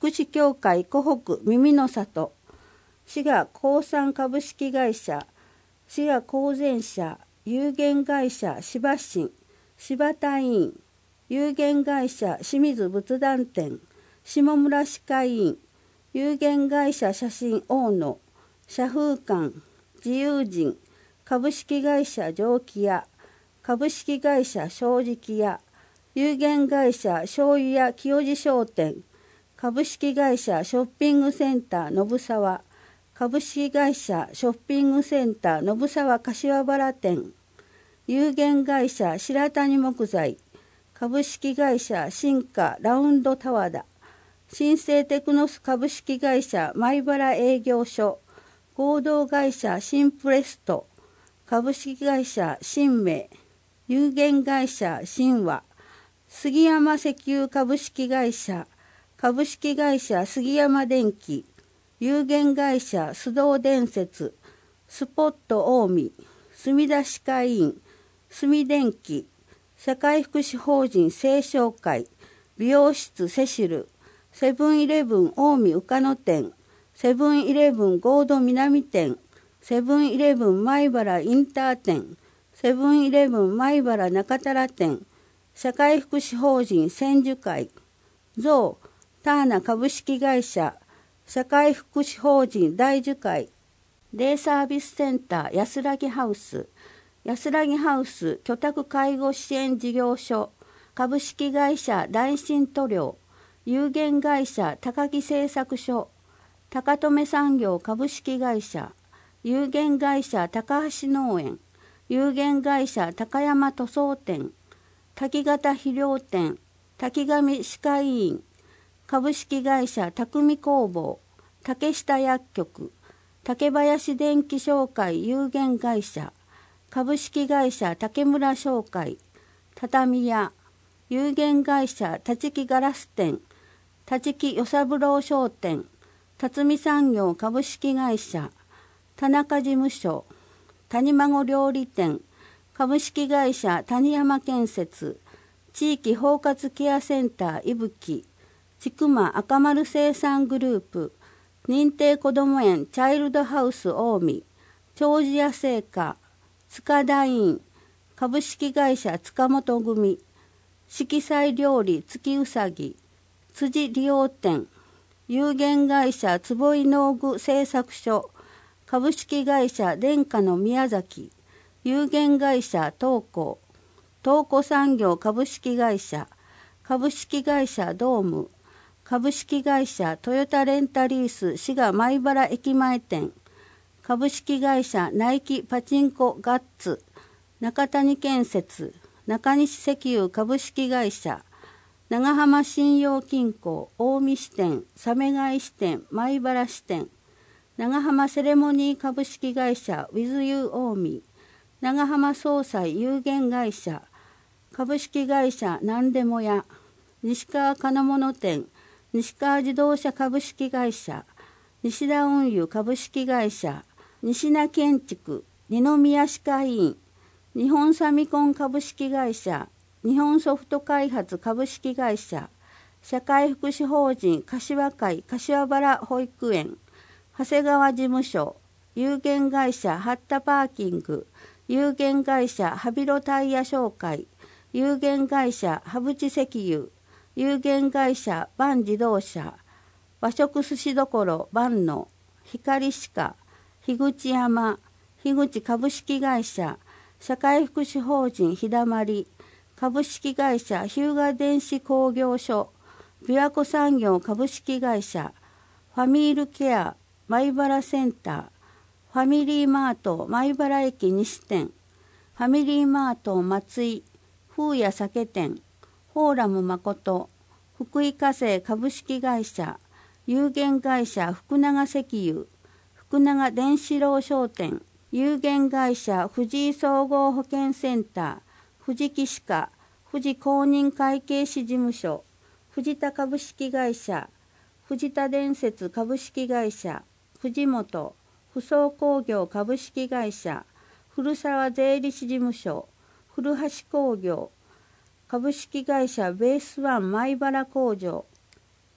福祉協会湖北耳の里、滋賀興産株式会社、滋賀興善社、有限会社芝新、芝田院、有限会社清水仏壇店、下村歯科医院、有限会社写真大野、社風館、自由人、株式会社蒸気屋、株式会社正直屋、有限会社醤油屋清治商店、株式会社ショッピングセンター信沢、株式会社ショッピングセンター信沢柏原店、有限会社白谷木材、株式会社新華ラウンドタワダ、新生テクノス株式会社米原営業所、合同会社新プレスト、株式会社新明、有限会社新和、杉山石油株式会社、株式会社杉山電機、有限会社須藤電鉄、スポット近江、墨田歯科医院、墨電機、社会福祉法人青商会、美容室セシル、セブンイレブン近江宇鹿野店、セブンイレブン合同南店、セブンイレブン米原インター店、セブンイレブン米原中虎店、社会福祉法人千樹会、ゾウターナ株式会社、社会福祉法人大樹会、デイサービスセンター安らぎハウス、安らぎハウス居宅介護支援事業所、株式会社大新塗料、有限会社高木製作所、高留産業株式会社、有限会社高橋農園、有限会社高山塗装店、滝形肥料店、滝上歯科医院、株式会社匠工房、竹下薬局、竹林電気商会有限会社、株式会社竹村商会、畳屋、有限会社立木ガラス店、立木与三郎商店、辰巳産業株式会社、田中事務所、谷孫料理店、株式会社谷山建設、地域包括ケアセンターいぶき、千曲赤丸生産グループ、認定こども園チャイルドハウス近江、長寿屋製菓、塚田院、株式会社塚本組、色彩料理月うさぎ、辻利用店、有限会社坪井農具製作所、株式会社殿下の宮崎、有限会社東光、東光産業株式会社、株式会社ドーム、株式会社トヨタレンタリース滋賀米原駅前店、株式会社ナイキパチンコガッツ、中谷建設、中西石油株式会社、長浜信用金庫近江支店、鮫貝支店、米原支店、長浜セレモニー株式会社 WithYou 近江、長浜総裁有限会社、株式会社何でも屋、西川金物店、西川自動車株式会社、西田運輸株式会社、西名建築、二宮歯科医院、日本サミコン株式会社、日本ソフト開発株式会社、社会福祉法人柏会柏原保育園、長谷川事務所、有限会社八田パーキング、有限会社ハビロタイヤ商会、有限会社羽淵石油、有限会社バン自動車、和食寿司処万能、光歯科、樋口山、樋口株式会社、社会福祉法人日だまり、株式会社日向電子工業所、琵琶湖産業株式会社、ファミールケア米原センター、ファミリーマート米原駅西店、ファミリーマート松井、風屋酒店、フォーラム誠、福井化成株式会社、有限会社福永石油、福永電子楼商店、有限会社富士総合保健センター、富士木歯科、富士公認会計士事務所、藤田株式会社、藤田電鉄株式会社、藤本、不装工業株式会社、古沢税理士事務所、古橋工業、株式会社ベースワン米原工場、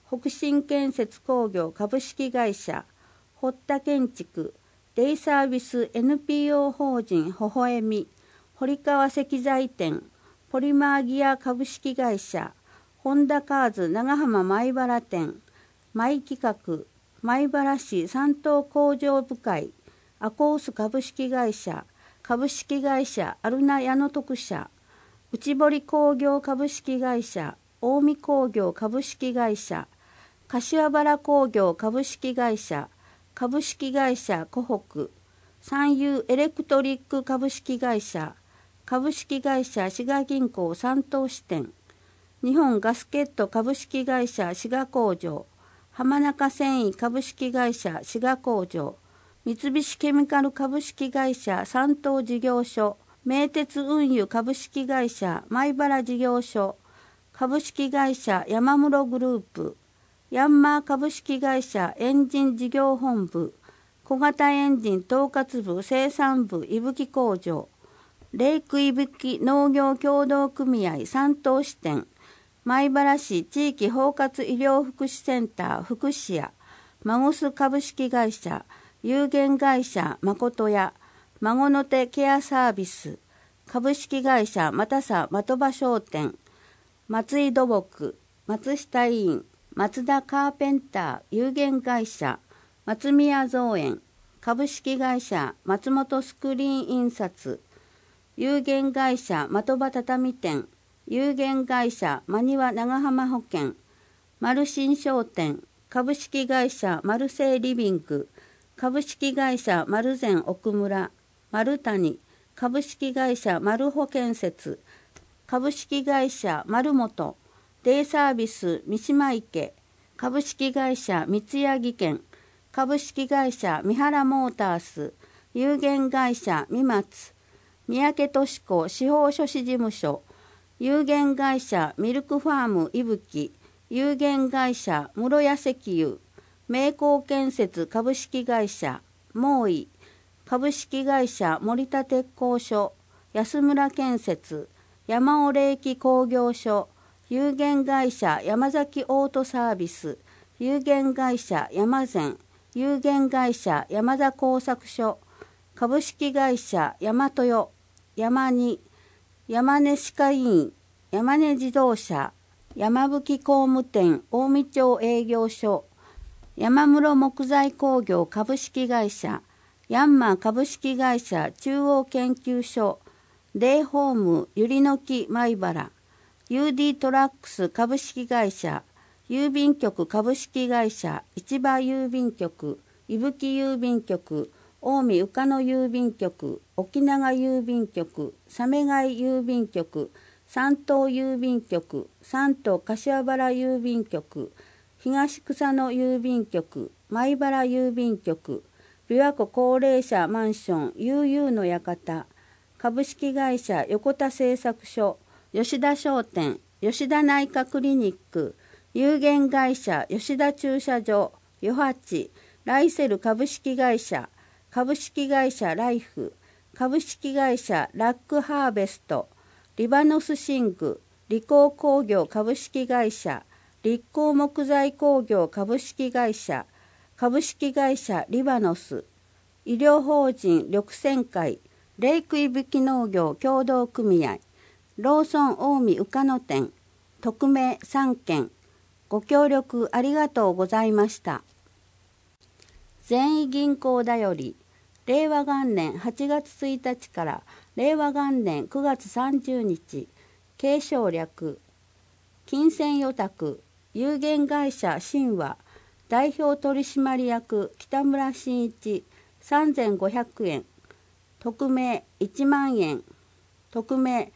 北進建設工業株式会社、堀田建築、デイサービス NPO 法人ほほえみ、堀川石材店、ポリマーギア株式会社、ホンダカーズ長浜米原店、米企画、米原市三等工場部会、アコース株式会社、株式会社アルナ矢野徳社、内堀工業株式会社、近江工業株式会社、柏原工業株式会社、株式会社湖北、三遊エレクトリック株式会社、株式会社滋賀銀行三等支店、日本ガスケット株式会社滋賀工場、浜中繊維株式会社滋賀工場、三菱ケミカル株式会社三等事業所、名鉄運輸株式会社米原事業所、株式会社山室グループ、ヤンマー株式会社エンジン事業本部、小型エンジン統括部生産部伊吹工場、レイク伊吹農業協同組合三等支店、米原市地域包括医療福祉センター福祉屋、マゴス株式会社、有限会社誠屋、孫の手ケアサービス、株式会社又佐的場商店、松井土木、松下委員、松田カーペンター有限会社、松宮造園、株式会社松本スクリーン印刷、有限会社的場畳店、有限会社真庭長浜保険、マルシン商店、株式会社マルセイリビング、株式会社マルゼン奥村、丸谷、株式会社マル保建設、株式会社丸本、デイサービス三島池、株式会社三ツ矢技研、株式会社三原モータース、有限会社三松、三宅俊子司法書士事務所、有限会社ミルクファームいぶき、有限会社室谷石油、名工建設株式会社モーイ、株式会社森田鉄工所、安村建設、山尾冷気工業所、有限会社山崎オートサービス、有限会社山善、有限会社山田工作所、株式会社山豊、山に、山根歯科医院、山根自動車、山吹工務店近江町営業所、山室木材工業株式会社、ヤンマー株式会社中央研究所、デイホームゆりの木米原、UD トラックス株式会社、郵便局株式会社市場郵便局、伊吹郵便局、近江宇鹿野郵便局、沖永郵便局、鮫貝郵便局、三東郵便局、三東柏原郵便局、東草野郵便局、米原郵便局、琵琶湖高齢者マンション悠々の館、株式会社横田製作所、吉田商店、吉田内科クリニック、有限会社吉田駐車場、与八、ライセル株式会社、株式会社ライフ、株式会社ラックハーベスト、リバノスシング、理工工業株式会社、立工木材工業株式会社、株式会社リバノス、医療法人緑泉会、レイク伊吹農業協同組合、ローソン近江宇鹿野店、匿名3件、ご協力ありがとうございました。善意銀行だより、令和元年8月1日から令和元年9月30日、継承略、金銭予託、有限会社神話、代表取締役北村真一、3500円、匿名1万円、匿名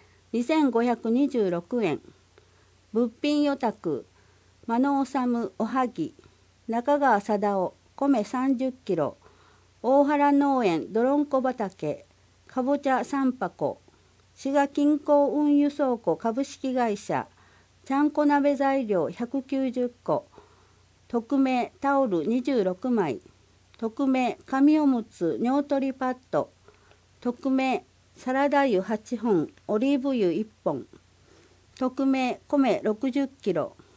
2526円、物品予託、真野治おはぎ、中川貞夫、米30キロ、大原農園どろんこ畑、かぼちゃ3箱、滋賀近郊運輸倉庫株式会社、ちゃんこ鍋材料190個、匿名タオル26枚、匿名紙おむつ尿取りパッド、匿名サラダ油8本、オリーブ油1本、匿名米60キロ、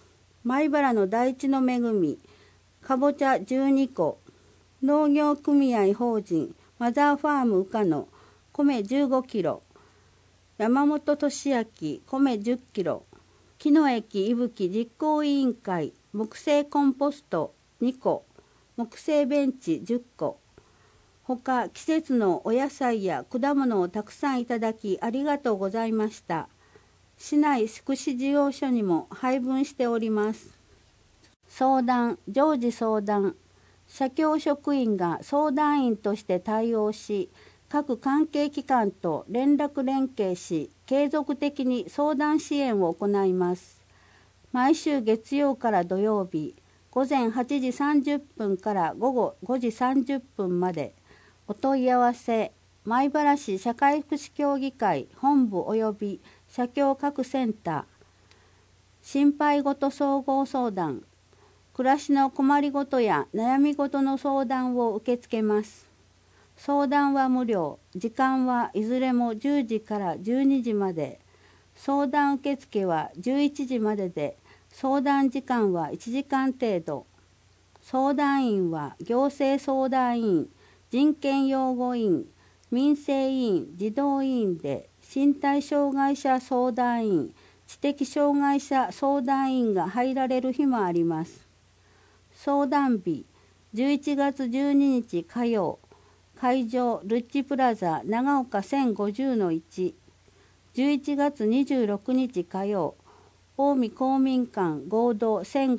米原の大地の恵み、かぼちゃ12個、農業組合法人マザーファーム宇鹿野、米15キロ、山本俊明、米10キロ、木の駅伊吹実行委員会、木製コンポスト2個、木製ベンチ10個、ほか季節のお野菜や果物をたくさんいただきありがとうございました。市内福祉事業所にも配分しております。相談、常時相談、社協職員が相談員として対応し、各関係機関と連携し、継続的に相談支援を行います。毎週月曜から土曜日、午前8時30分から午後5時30分まで、お問い合わせ、米原市社会福祉協議会本部及び社協各センター、心配事総合相談、暮らしの困りごとや悩み事の相談を受け付けます。相談は無料、時間はいずれも10時から12時まで、相談受付は11時までで、相談時間は1時間程度。相談員は行政相談員、人権擁護員、民生委員、児童委員で、身体障害者相談員、知的障害者相談員が入られる日もあります。相談日、11月12日火曜、会場ルッチプラザ長岡 1050-1、11月26日火曜、近江公民館合同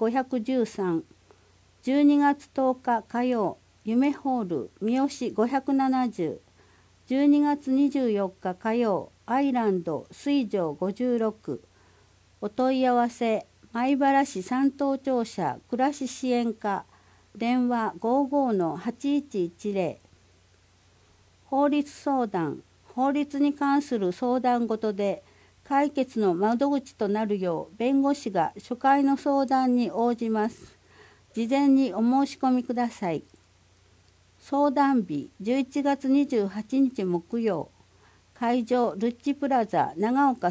1513、12月10日火曜、夢ホール三好570、12月24日火曜、アイランド水上56、お問い合わせ、米原市三等庁舎暮らし支援課、電話 55-8110、法律相談、法律に関する相談事で解決の窓口となるよう弁護士が初回の相談に応じます。事前にお申し込みください。相談日、11月28日木曜、会場ルッチプラザ長岡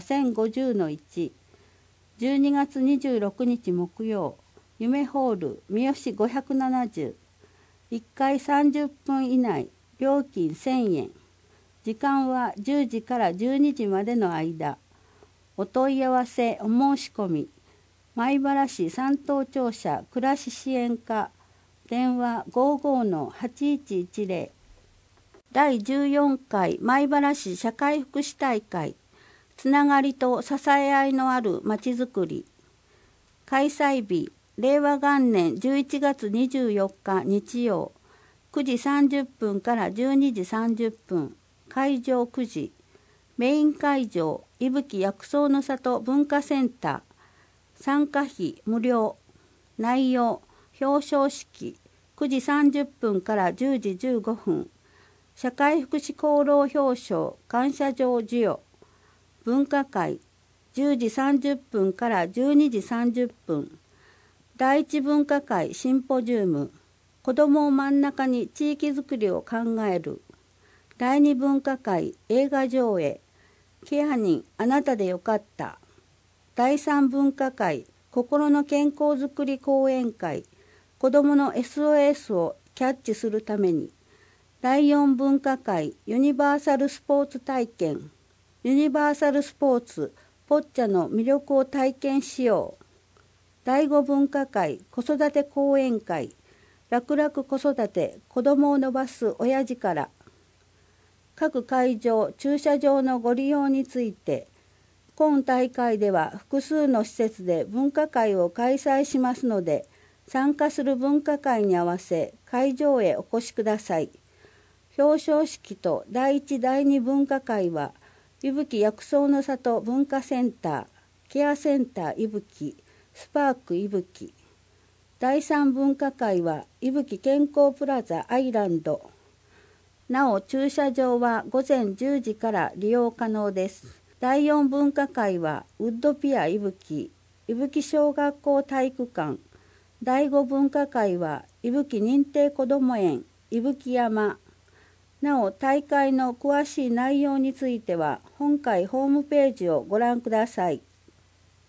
1050-1、12月26日木曜、夢ホール三好570、1回30分以内、料金1000円、時間は10時から12時までの間、お問い合わせお申し込み、米原市三等庁舎暮らし支援課、電話 55-8110、第14回米原市社会福祉大会、つながりと支え合いのあるまちづくり、開催日、令和元年11月24日日曜、9時30分から12時30分、会場9時、メイン会場、伊吹薬草の里文化センター、参加費無料、内容、表彰式、9時30分から10時15分、社会福祉功労表彰感謝状授与、文化会、10時30分から12時30分、第一文化会シンポジウム、子どもを真ん中に地域づくりを考える、第二文化会映画上映、ケア人あなたでよかった、第三文化会心の健康づくり講演会、子どもの SOS をキャッチするために、第四文化会ユニバーサルスポーツ体験、ユニバーサルスポーツポッチャの魅力を体験しよう、第五文化会子育て講演会、楽々子育て子どもを伸ばす親力、各会場駐車場のご利用について、今大会では複数の施設で文化会を開催しますので、参加する文化会に合わせ会場へお越しください。表彰式と第一第二文化会は伊吹薬草の里文化センター、ケアセンター伊吹、スパーク伊吹、第三文化会は伊吹健康プラザアイランド。なお駐車場は午前10時から利用可能です。第四文化会はウッドピア伊吹、伊吹小学校体育館。第五文化会は伊吹認定こども園伊吹山。なお大会の詳しい内容については本会ホームページをご覧ください。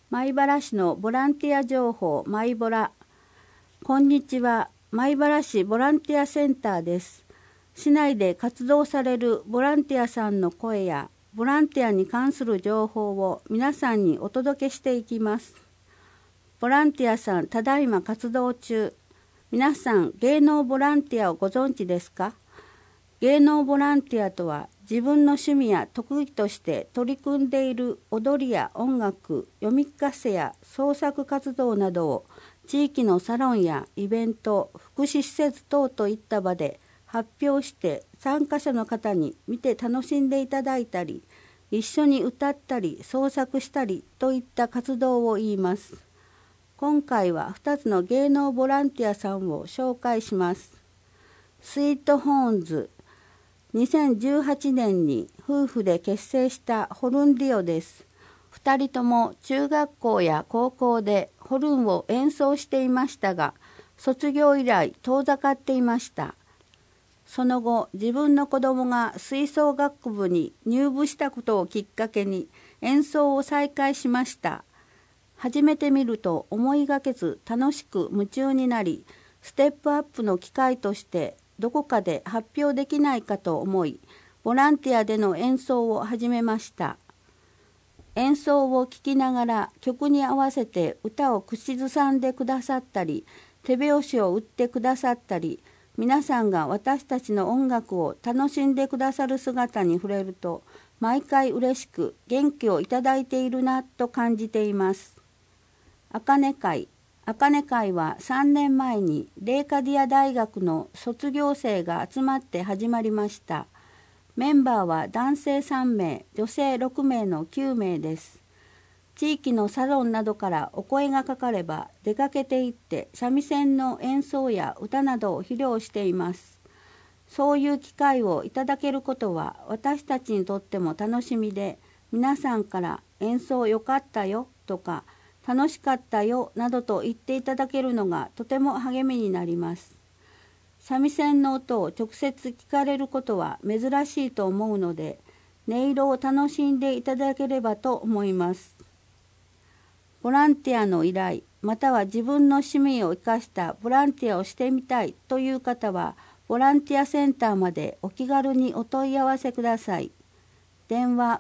米原市のボランティア情報マイボラ。こんにちは。米原市ボランティアセンターです。市内で活動されるボランティアさんの声やボランティアに関する情報を皆さんにお届けしていきます。ボランティアさんただいま活動中。皆さん芸能ボランティアをご存知ですか？芸能ボランティアとは自分の趣味や特技として取り組んでいる踊りや音楽、読み聞かせや創作活動などを地域のサロンやイベント、福祉施設等といった場で発表して参加者の方に見て楽しんでいただいたり、一緒に歌ったり創作したりといった活動を言います。今回は2つの芸能ボランティアさんを紹介します。スイートホーンズ、2018年に夫婦で結成したホルンデュオです。2人とも中学校や高校でホルンを演奏していましたが、卒業以来遠ざかっていました。その後、自分の子供が吹奏楽部に入部したことをきっかけに演奏を再開しました。始めてみると思いがけず楽しく夢中になり、ステップアップの機会としてどこかで発表できないかと思い、ボランティアでの演奏を始めました。演奏を聴きながら曲に合わせて歌を口ずさんでくださったり、手拍子を打ってくださったり、皆さんが私たちの音楽を楽しんでくださる姿に触れると、毎回嬉しく元気をいただいているなと感じています。あかね会は3年前にレーカディア大学の卒業生が集まって始まりました。メンバーは男性3名、女性6名の9名です。地域のサロンなどからお声がかかれば出かけて行って三味線の演奏や歌などを披露しています。そういう機会をいただけることは私たちにとっても楽しみで、皆さんから演奏良かったよとか楽しかったよなどと言っていただけるのがとても励みになります。三味線の音を直接聞かれることは珍しいと思うので、音色を楽しんでいただければと思います。ボランティアの依頼、または自分の趣味を生かしたボランティアをしてみたいという方は、ボランティアセンターまでお気軽にお問い合わせください。電話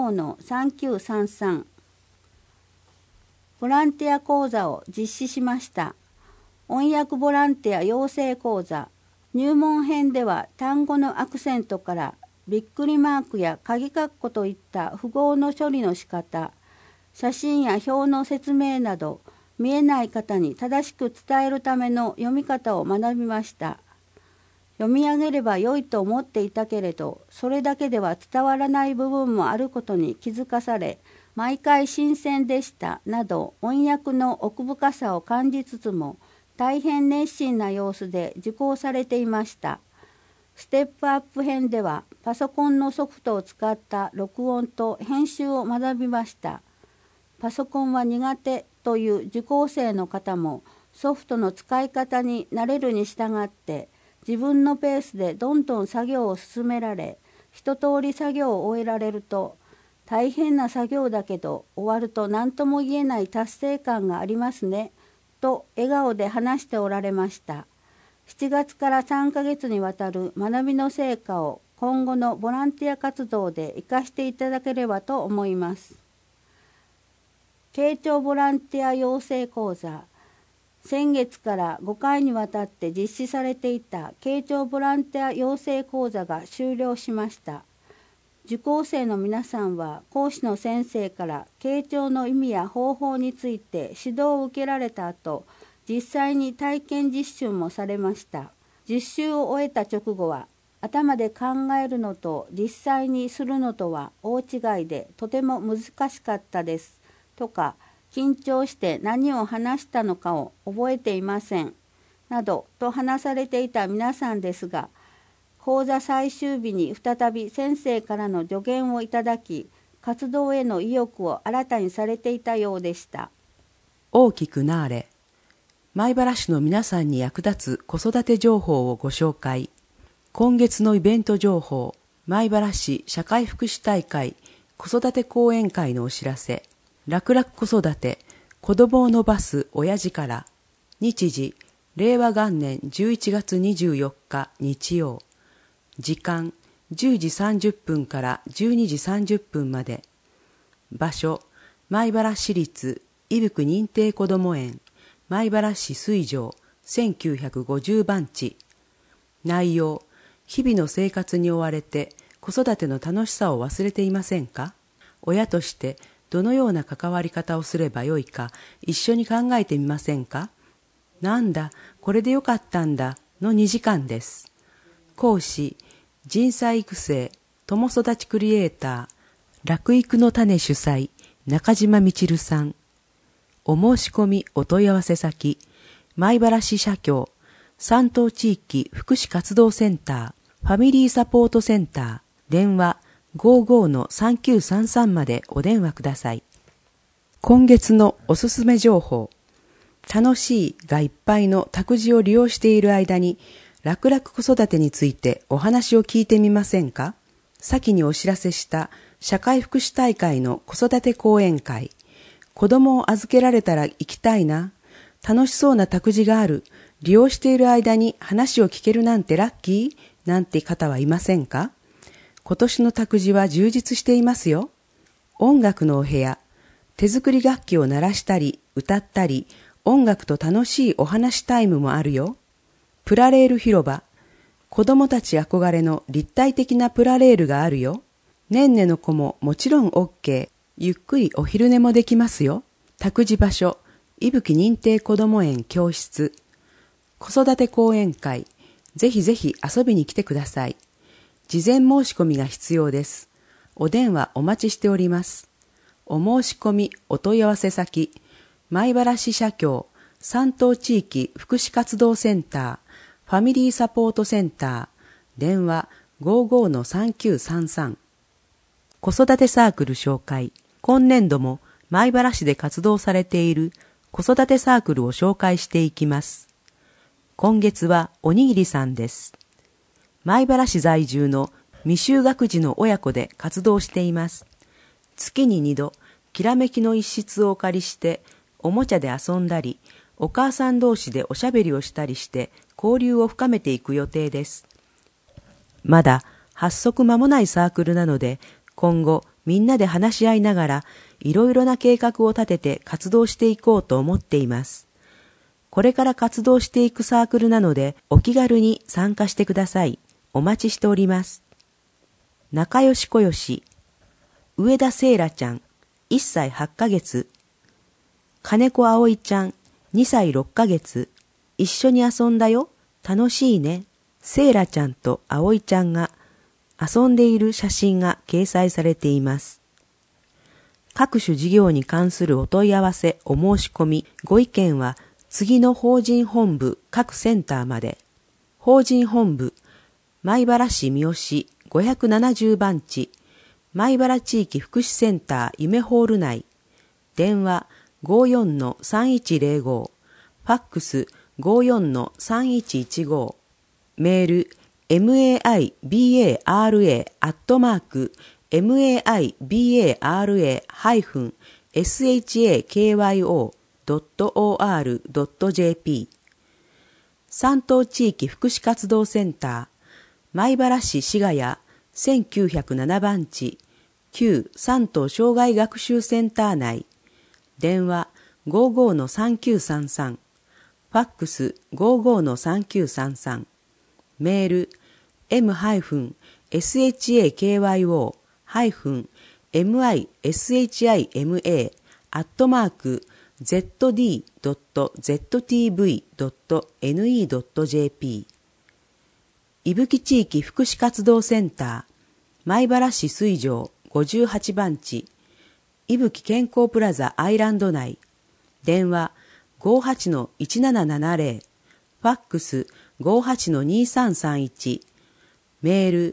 55-3933。ボランティア講座を実施しました。音訳ボランティア養成講座。入門編では単語のアクセントからびっくりマークや鍵括弧といった符号の処理の仕方、写真や表の説明など、見えない方に正しく伝えるための読み方を学びました。読み上げれば良いと思っていたけれど、それだけでは伝わらない部分もあることに気づかされ、毎回新鮮でしたなど、音訳の奥深さを感じつつも、大変熱心な様子で受講されていました。ステップアップ編では、パソコンのソフトを使った録音と編集を学びました。パソコンは苦手という受講生の方もソフトの使い方に慣れるに従って自分のペースでどんどん作業を進められ、一通り作業を終えられると大変な作業だけど終わると何とも言えない達成感がありますねと笑顔で話しておられました。7月から3ヶ月にわたる学びの成果を今後のボランティア活動で生かしていただければと思います。慶長ボランティア養成講座。先月から5回にわたって実施されていた慶長ボランティア養成講座が終了しました。受講生の皆さんは講師の先生から慶長の意味や方法について指導を受けられた後、実際に体験実習もされました。実習を終えた直後は、頭で考えるのと実際にするのとは大違いでとても難しかったですとか、緊張して何を話したのかを覚えていませんなどと話されていた皆さんですが、講座最終日に再び先生からの助言をいただき、活動への意欲を新たにされていたようでした。 大きくなーれ。米原市の皆さんに役立つ子育て情報をご紹介。今月のイベント情報、米原市社会福祉大会子育て講演会のお知らせ。 楽々子育て、子供を伸ばす親父から。日時、令和元年11月24日日曜。時間、10時30分から12時30分まで。場所、米原市立伊吹認定こども園、米原市水上1950番地。内容、日々の生活に追われて子育ての楽しさを忘れていませんか？親としてどのような関わり方をすればよいか一緒に考えてみませんか？なんだ、これでよかったんだの2時間です。講師、人才育成、友育ちクリエイター、楽育の種主催、中島みちるさん。お申し込みお問い合わせ先、米原市社協、山東地域福祉活動センター、ファミリーサポートセンター、電話 55-3933 までお電話ください。今月のおすすめ情報。楽しいがいっぱいの託児を利用している間に、楽々子育てについてお話を聞いてみませんか？先にお知らせした社会福祉大会の子育て講演会、子供を預けられたら行きたいな、楽しそうな託児がある、利用している間に話を聞けるなんてラッキーなんて方はいませんか？今年の託児は充実していますよ。音楽のお部屋、手作り楽器を鳴らしたり歌ったり、音楽と楽しいお話タイムもあるよ。プラレール広場、子供たち憧れの立体的なプラレールがあるよ。ねんねの子ももちろん OK。ゆっくりお昼寝もできますよ。託児場所、伊吹認定こども園教室。子育て講演会、ぜひぜひ遊びに来てください。事前申し込みが必要です。お電話お待ちしております。お申し込みお問い合わせ先、米原市社協、山東地域福祉活動センター、ファミリーサポートセンター、電話 55-3933。子育てサークル紹介。今年度も米原市で活動されている子育てサークルを紹介していきます。今月はおにぎりさんです。米原市在住の未就学児の親子で活動しています。月に2度、きらめきの一室をお借りして、おもちゃで遊んだり、お母さん同士でおしゃべりをしたりして交流を深めていく予定です。まだ発足間もないサークルなので、今後みんなで話し合いながらいろいろな計画を立てて活動していこうと思っています。これから活動していくサークルなのでお気軽に参加してください。お待ちしております。仲良しこよし、上田聖羅ちゃん、1歳8ヶ月、金子葵ちゃん、2歳6ヶ月、一緒に遊んだよ、楽しいね。聖羅ちゃんと葵ちゃんが遊んでいる写真が掲載されています。各種事業に関するお問い合わせ、お申し込み、ご意見は次の法人本部各センターまで。法人本部、米原市三好570番地、米原地域福祉センター夢ホール内、電話 54-3105、ファックス 54-3115、メール maibara-shakyo.or.jp 山東地域福祉活動センター米原市市ヶ谷1907番地旧山東障害学習センター内、電話 55-3933、ファックス 55-3933、メール m-him-shima-zd.ztv.ne.jp 伊吹地域福祉活動センター米原市水上58番地伊吹健康プラザアイランド内、電話 58-1770、ファックス 58-2331、メール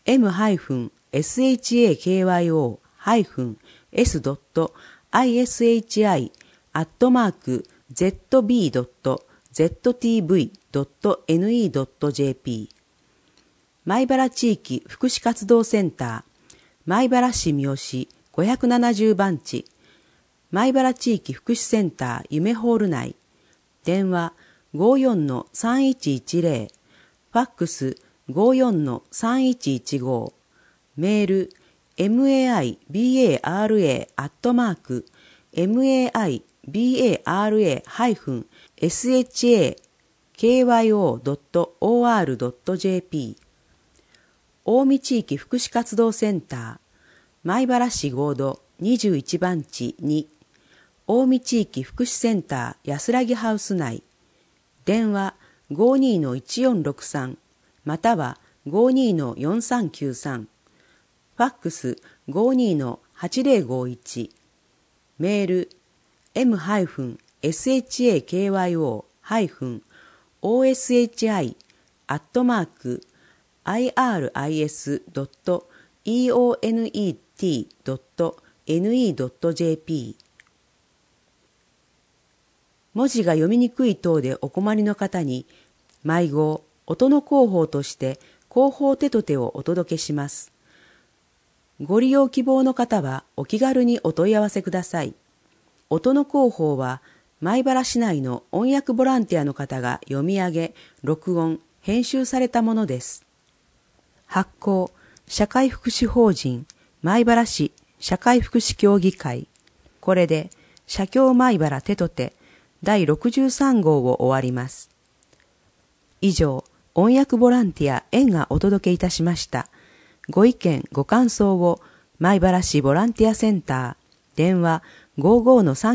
m-shima-zd.ishi.zb.ztv.ne.jp 米原地域福祉活動センター米原市三好570番地米原地域福祉センター夢ホール内、電話 54-3110、ファックス 54-3115、メール maibara-sha-kyo.or.jp 近江地域福祉活動センター米原市合同21番地2、近江地域福祉センター安らぎハウス内、電話 52-1463 または 52-4393、ファックス 52-8051、メール m-oshi-kyo-iris.onet.ne.jp 文字が読みにくい等でお困りの方に、毎号、音の広報として広報手と手をお届けします。ご利用希望の方はお気軽にお問い合わせください。音の広報は、米原市内の音訳ボランティアの方が読み上げ、録音、編集されたものです。発行、社会福祉法人、米原市社会福祉協議会。これで、社協米原手と手、第63号を終わります。以上、音訳ボランティア園がお届けいたしました。ご意見、ご感想を、米原市ボランティアセンター、電話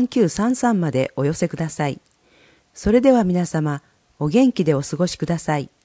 55-3933 までお寄せください。それでは皆様、お元気でお過ごしください。